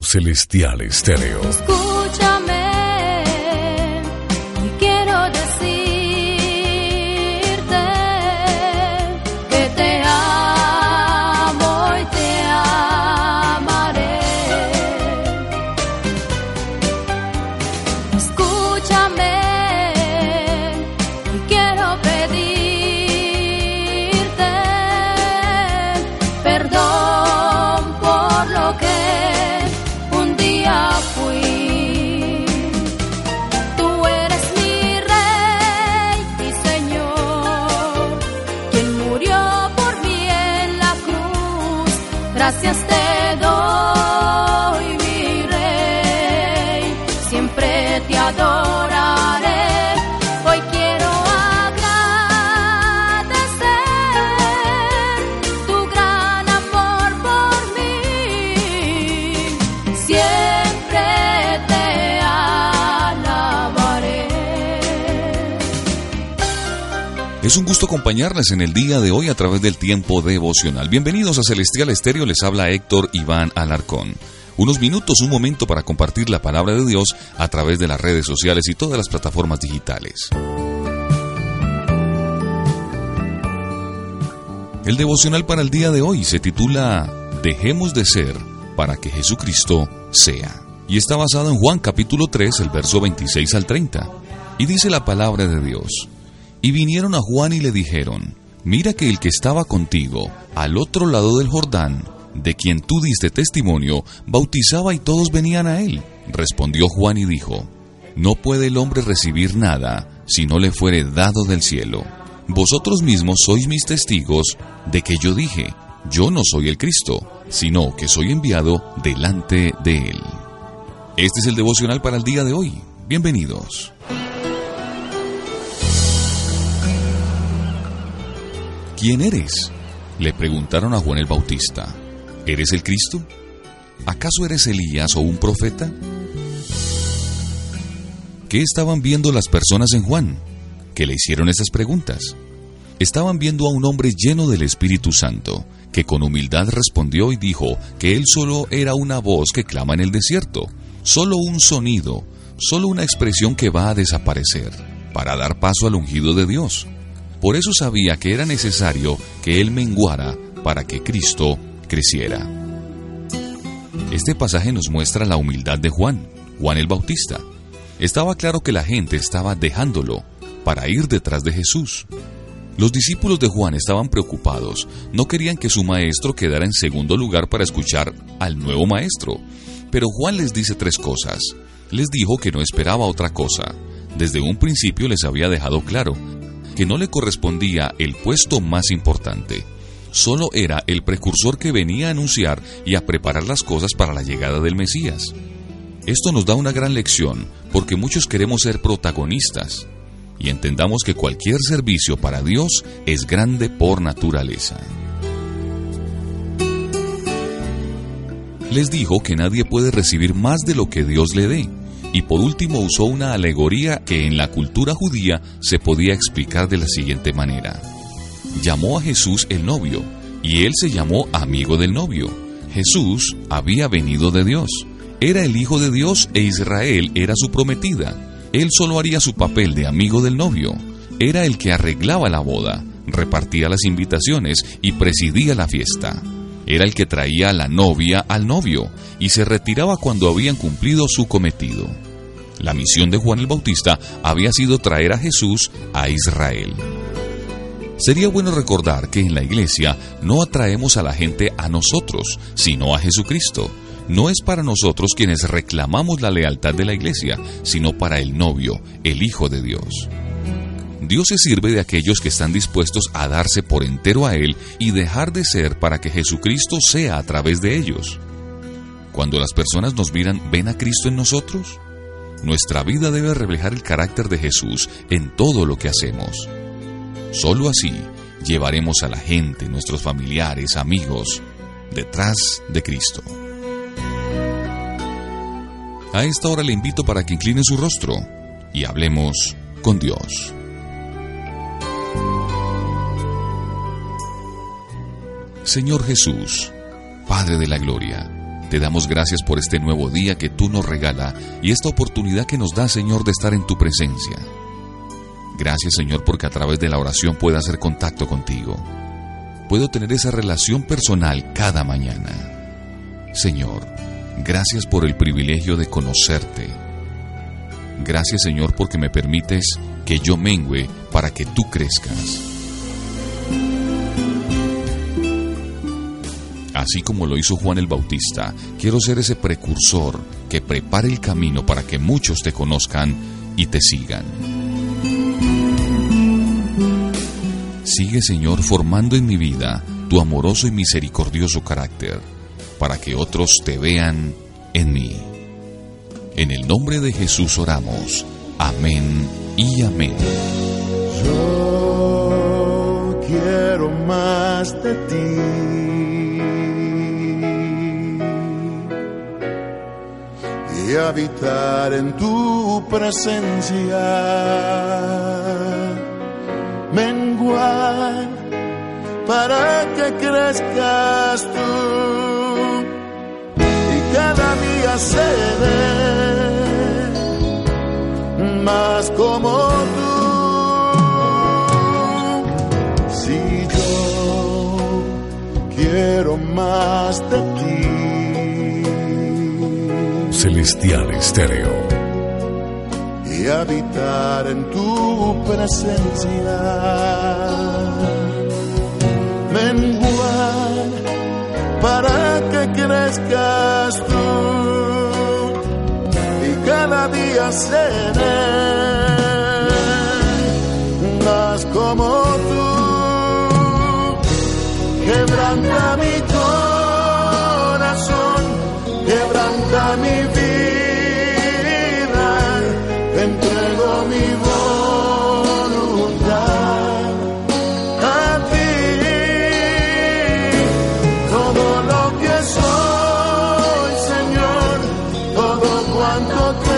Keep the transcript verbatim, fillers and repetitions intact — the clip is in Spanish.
Celestial Estéreo. Escúchame, y quiero decirte que te amo y te amaré. Escúchame, y quiero pedirte perdón por lo que fui. Tú eres mi rey y Señor, quien murió por mí en la cruz. Gracias te doy, mi rey, siempre te adoraré. Hoy quiero agradecer tu gran amor por mí. Siempre es un gusto acompañarles en el día de hoy a través del tiempo devocional. Bienvenidos a Celestial Estéreo, les habla Héctor Iván Alarcón. Unos minutos, un momento para compartir la palabra de Dios a través de las redes sociales y todas las plataformas digitales. El devocional para el día de hoy se titula Dejemos de ser para que Jesucristo sea. Y está basado en Juan capítulo tres, el verso veintiséis al treinta. Y dice la palabra de Dios: Y vinieron a Juan y le dijeron: Mira que el que estaba contigo al otro lado del Jordán, de quien tú diste testimonio, bautizaba y todos venían a él. Respondió Juan y dijo: No puede el hombre recibir nada si no le fuere dado del cielo. Vosotros mismos sois mis testigos de que yo dije: Yo no soy el Cristo, sino que soy enviado delante de él. Este es el devocional para el día de hoy. Bienvenidos. ¿Quién eres?, le preguntaron a Juan el Bautista. ¿Eres el Cristo? ¿Acaso eres Elías o un profeta? ¿Qué estaban viendo las personas en Juan, que le hicieron esas preguntas? Estaban viendo a un hombre lleno del Espíritu Santo, que con humildad respondió y dijo que él solo era una voz que clama en el desierto, solo un sonido, solo una expresión que va a desaparecer, para dar paso al ungido de Dios. Por eso sabía que era necesario que él menguara para que Cristo creciera. Este pasaje nos muestra la humildad de Juan, Juan el Bautista. Estaba claro que la gente estaba dejándolo para ir detrás de Jesús. Los discípulos de Juan estaban preocupados, no querían que su maestro quedara en segundo lugar para escuchar al nuevo maestro. Pero Juan les dice tres cosas. Les dijo que no esperaba otra cosa. Desde un principio les había dejado claro que no le correspondía el puesto más importante. Solo era el precursor que venía a anunciar y a preparar las cosas para la llegada del Mesías. Esto nos da una gran lección, porque muchos queremos ser protagonistas, y entendamos que cualquier servicio para Dios es grande por naturaleza. Les dijo que nadie puede recibir más de lo que Dios le dé. Y por último usó una alegoría que en la cultura judía se podía explicar de la siguiente manera. Llamó a Jesús el novio, y él se llamó amigo del novio. Jesús había venido de Dios, era el Hijo de Dios e Israel era su prometida. Él solo haría su papel de amigo del novio. Era el que arreglaba la boda, repartía las invitaciones y presidía la fiesta. Era el que traía a la novia al novio y se retiraba cuando habían cumplido su cometido. La misión de Juan el Bautista había sido traer a Jesús a Israel. Sería bueno recordar que en la iglesia no atraemos a la gente a nosotros, sino a Jesucristo. No es para nosotros quienes reclamamos la lealtad de la iglesia, sino para el novio, el Hijo de Dios. Dios se sirve de aquellos que están dispuestos a darse por entero a Él y dejar de ser para que Jesucristo sea a través de ellos. Cuando las personas nos miran, ¿ven a Cristo en nosotros? Nuestra vida debe reflejar el carácter de Jesús en todo lo que hacemos. Solo así llevaremos a la gente, nuestros familiares, amigos, detrás de Cristo. A esta hora le invito para que incline su rostro y hablemos con Dios. Señor Jesús, Padre de la Gloria, Te damos gracias por este nuevo día que tú nos regala y esta oportunidad que nos da, Señor, de estar en tu presencia. Gracias, Señor, porque a través de la oración puedo hacer contacto contigo. Puedo tener esa relación personal cada mañana. Señor, gracias por el privilegio de conocerte. Gracias, Señor, porque me permites que yo mengüe para que tú crezcas. Así como lo hizo Juan el Bautista, quiero ser ese precursor que prepare el camino para que muchos te conozcan y te sigan. Sigue, Señor, formando en mi vida tu amoroso y misericordioso carácter, para que otros te vean en mí. En el nombre de Jesús oramos. Amén y amén. Yo quiero más de ti. Y habitar en tu presencia, menguar para que crezcas tú y cada día seré más como tú. Si yo quiero más de ti. Celestial Estéreo. Y habitar en tu presencia, menguar para que crezcas tú y cada día seré más como tú. Quebranta mi corazón, quebranta mi vida, te entrego mi voluntad a ti. Todo lo que soy, Señor, todo cuanto te